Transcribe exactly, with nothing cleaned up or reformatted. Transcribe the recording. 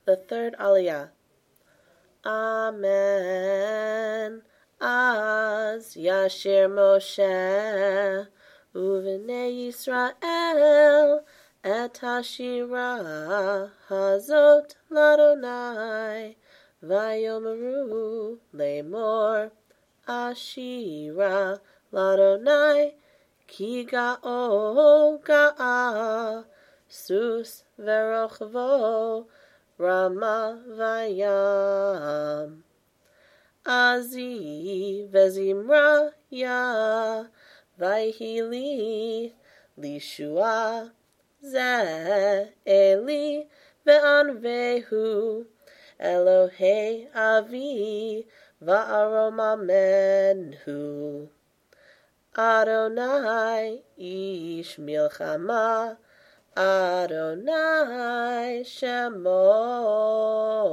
The third Aliyah. Amen. Az Yashir Moshe Uvnei Yisrael et Hashira Hazot Ladonai Vayomeru Lemor Ashira Ladonai Ki Ga'o Ga'a Sus Verochvo Rama Vayam Azi Vezimra Ya Vaihili Lishua Ze Eli Ve'anvehu Elohei Avi Va'aromamenhu Adonai Ish Milchama Adonai Shemo